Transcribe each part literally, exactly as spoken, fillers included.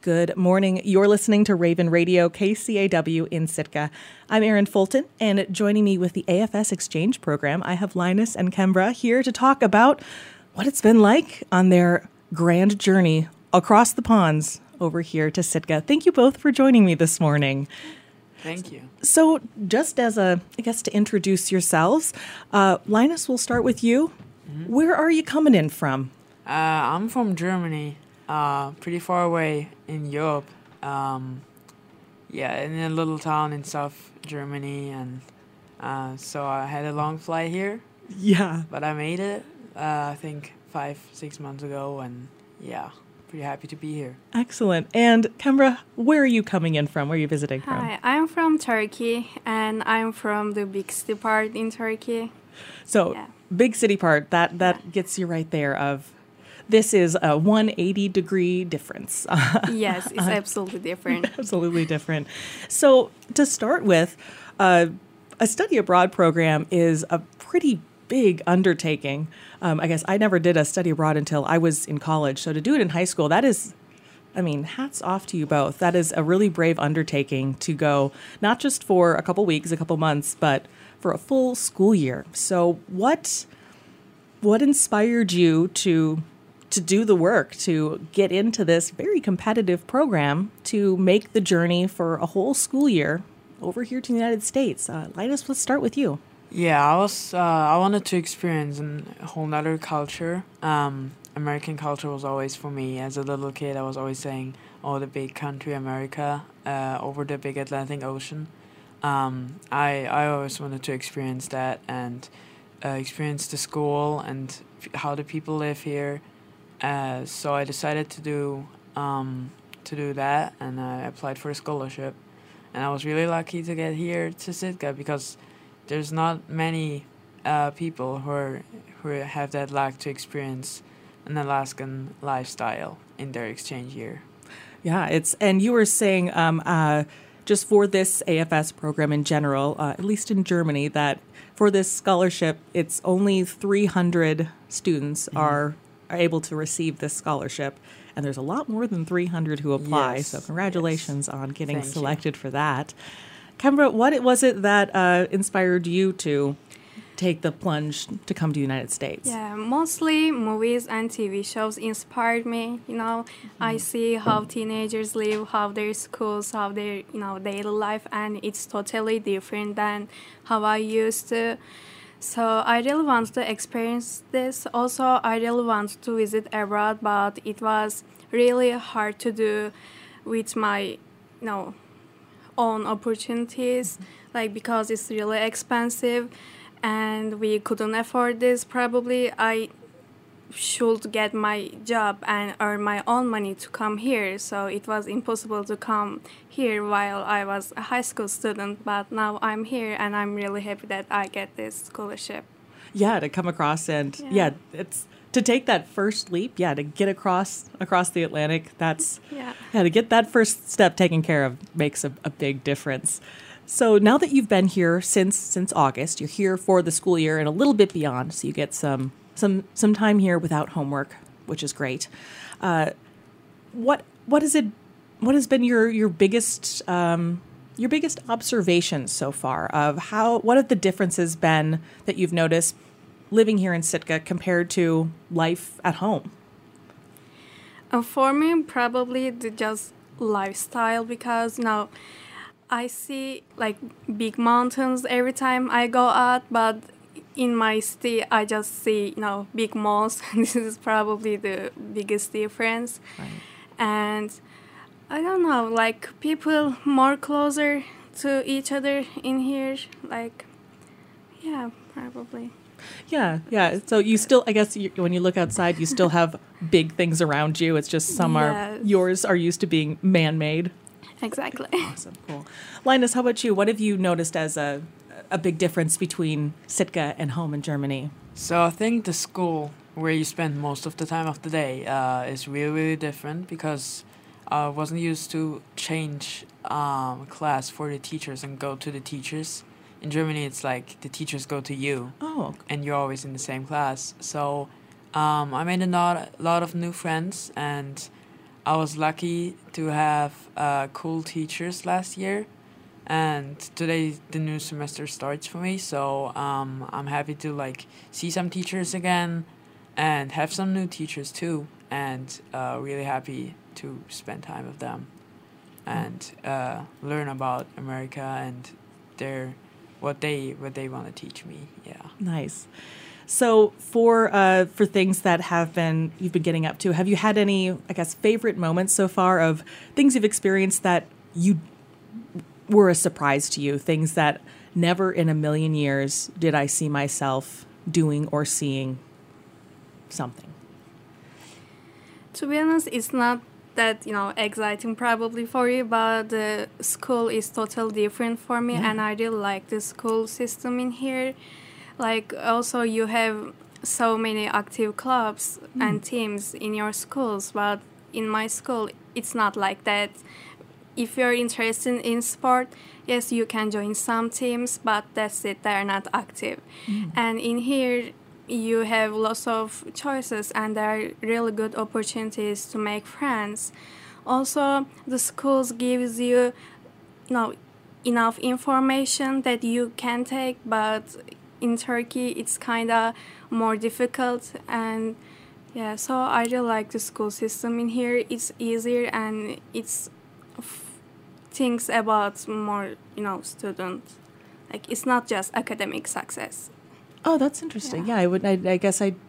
Good morning. You're listening to Raven Radio, K C A W in Sitka. I'm Erin Fulton, and joining me with the A F S Exchange Program, I have Linus and Kembra here to talk about what it's been like on their grand journey across the ponds over here to Sitka. Thank you both for joining me this morning. Thank you. So just as a, I guess, to introduce yourselves, uh, Linus, we'll start with you. Mm-hmm. Where are you coming in from? Uh, I'm from Germany, uh, pretty far away in Europe. Um, yeah, in a little town in South Germany, and uh, so I had a long flight here. Yeah. But I made it, uh, I think, five, six months ago, and yeah, pretty happy to be here. Excellent. And Kembra, where are you coming in from? Where are you visiting from? Hi, I'm from Turkey, and I'm from the big city part in Turkey. So, yeah. Big city part, that, that yeah. gets you right there of... This is a one hundred eighty degree difference. Yes, it's absolutely different. Absolutely different. So to start with, uh, a study abroad program is a pretty big undertaking. Um, I guess I never did a study abroad until I was in college. So to do it in high school, that is, I mean, hats off to you both. That is a really brave undertaking to go, not just for a couple weeks, a couple months, but for a full school year. So what, what inspired you to... to do the work, to get into this very competitive program, to make the journey for a whole school year over here to the United States? Uh, Linus, let's start with you. Yeah, I was. Uh, I wanted to experience a whole nother culture. Um, American culture was always for me. As a little kid, I was always saying, "Oh, the big country, America, uh, over the big Atlantic Ocean." Um, I I always wanted to experience that and uh, experience the school and f- how the people live here. Uh, so I decided to do um, to do that, and I applied for a scholarship, and I was really lucky to get here to Sitka because there's not many uh, people who are, who have that luck to experience an Alaskan lifestyle in their exchange year. Yeah, it's and you were saying um, uh, just for this A F S program in general, uh, at least in Germany, that for this scholarship, it's only three hundred students mm-hmm. are. are able to receive this scholarship, and there's a lot more than three hundred who apply, yes, so congratulations yes. on getting Thank selected you. for that. Kembra, what was it that uh, inspired you to take the plunge to come to the United States? Yeah, mostly movies and T V shows inspired me. You know, mm-hmm. I see how teenagers live, how their schools, how their, you know, daily life, and it's totally different than how I used to. So I really want to experience this. Also, I really want to visit abroad, but it was really hard to do with my, you know, own opportunities, like because it's really expensive, and we couldn't afford this. Probably I should get my job and earn my own money to come here. So it was impossible to come here while I was a high school student, but now I'm here and I'm really happy that I get this scholarship. Yeah, to come across and yeah, yeah it's to take that first leap, yeah, to get across across the Atlantic, that's yeah, yeah to get that first step taken care of makes a, a big difference. So now that you've been here since since August, you're here for the school year and a little bit beyond, so you get some Some some time here without homework, which is great. Uh, what what is it? What has been your your biggest um, your biggest observations so far of how? What have the differences been that you've noticed living here in Sitka compared to life at home? Uh, for me, probably the just lifestyle, because now I see like big mountains every time I go out, but in my city, I just see, you know, big malls. This is probably the biggest difference. Right. And I don't know, like people more closer to each other in here. Like, yeah, probably. Yeah, yeah. So you still, I guess, you, when you look outside, you still have big things around you. It's just some yes. are, yours are used to being man-made. Exactly. Awesome, cool. Linus, how about you? What have you noticed as a a big difference between Sitka and home in Germany? So I think the school where you spend most of the time of the day uh, is really, really different because I wasn't used to change um, class for the teachers and go to the teachers. In Germany, it's like the teachers go to you, oh. and you're always in the same class. So um, I made a lot, lot of new friends, and I was lucky to have uh, cool teachers last year, and today the new semester starts for me. So um, I'm happy to like see some teachers again, and have some new teachers too, and uh, really happy to spend time with them, and uh, learn about America and their what they what they want to teach me. Yeah. Nice. So for uh, for things that have been you've been getting up to, have you had any, I guess, favorite moments so far of things you've experienced that you were a surprise to you? Things that never in a million years did I see myself doing or seeing something. To be honest, it's not that, you know, exciting probably for you, but the school is totally different for me, Yeah. and I really like the school system in here. Like, also you have so many active clubs Mm. and teams in your schools, but in my school, it's not like that. If you're interested in sport, yes, you can join some teams, but that's it, they're not active. Mm. And in here, you have lots of choices, and there are really good opportunities to make friends. Also, the schools gives you, you know, enough information that you can take, but in Turkey, it's kind of more difficult. And yeah, so I really like the school system in here. It's easier, and it's f- thinks about more, you know, students. Like, it's not just academic success. Oh, that's interesting. Yeah. Yeah, I would. I, I guess I.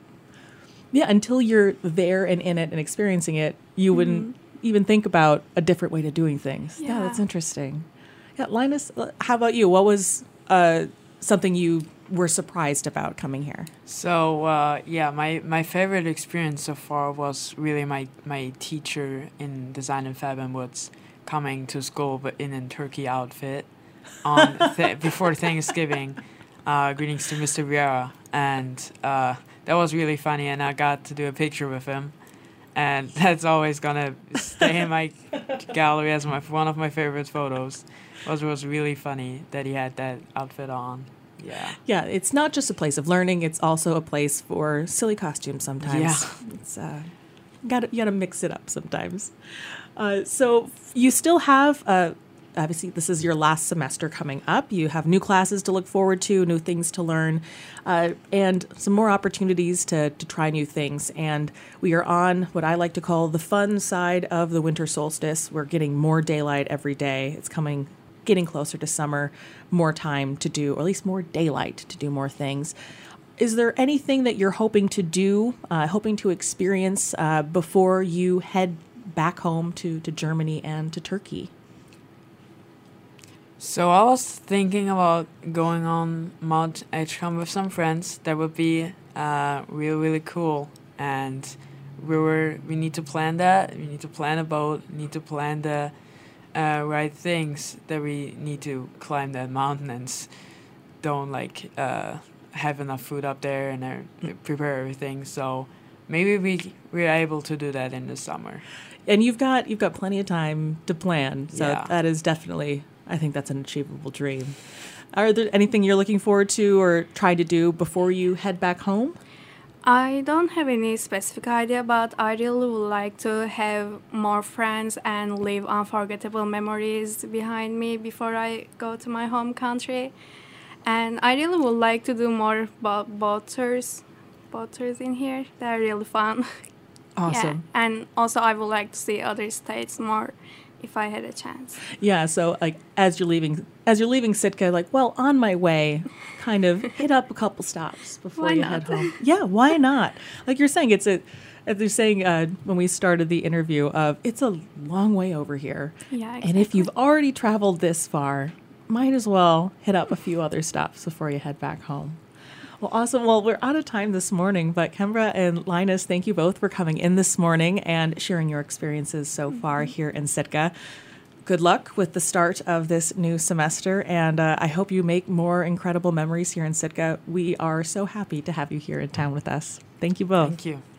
Yeah, until you're there and in it and experiencing it, you wouldn't even think about a different way to doing things. Yeah, Yeah. that's interesting. Yeah, Linus, uh, how about you? What was uh, something you were surprised about coming here? So uh, yeah, my, my favorite experience so far was really my, my teacher in design and fab and woods coming to school but in a turkey outfit on th- before Thanksgiving. Uh, greetings to Mister Vieira, and uh, that was really funny, and I got to do a picture with him, and that's always gonna stay in my gallery as my one of my favorite photos. It was was really funny that he had that outfit on. Yeah. Yeah, it's not just a place of learning; it's also a place for silly costumes. Sometimes, Yeah. it's uh, got you got to mix it up sometimes. Uh, so you still have. Uh, Obviously, this is your last semester coming up. You have new classes to look forward to, new things to learn, uh, and some more opportunities to, to try new things. And we are on what I like to call the fun side of the winter solstice. We're getting more daylight every day. It's coming, getting closer to summer, more time to do, or at least more daylight to do more things. Is there anything that you're hoping to do, uh, hoping to experience uh, before you head back home to, to Germany and to Turkey? So I was thinking about going on Mount Edgecombe with some friends. That would be uh, really, really cool. And we were we need to plan that. We need to plan a boat. We need to plan the uh, right things that we need to climb that mountain and s- don't like uh, have enough food up there and uh, prepare everything. So maybe we we're able to do that in the summer. And you've got you've got plenty of time to plan. So Yeah. that is definitely, I think that's an achievable dream. Are there anything you're looking forward to or trying to do before you head back home? I don't have any specific idea, but I really would like to have more friends and leave unforgettable memories behind me before I go to my home country. And I really would like to do more bo- boat tours, boat tours in here. They're really fun. Awesome. Yeah. And also I would like to see other states more if I had a chance. Yeah, so like as you're leaving as you're leaving Sitka, like, well, on my way, kind of hit up a couple stops before Why you not? head home. Yeah, why not? Like you're saying, it's a as you're saying uh, when we started the interview of it's a long way over here. Yeah, And if exactly. you've already traveled this far, might as well hit up a few other stops before you head back home. Well, awesome. Well, we're out of time this morning, but Kembra and Linus, thank you both for coming in this morning and sharing your experiences so far here in Sitka. Good luck with the start of this new semester, and uh, I hope you make more incredible memories here in Sitka. We are so happy to have you here in town with us. Thank you both. Thank you.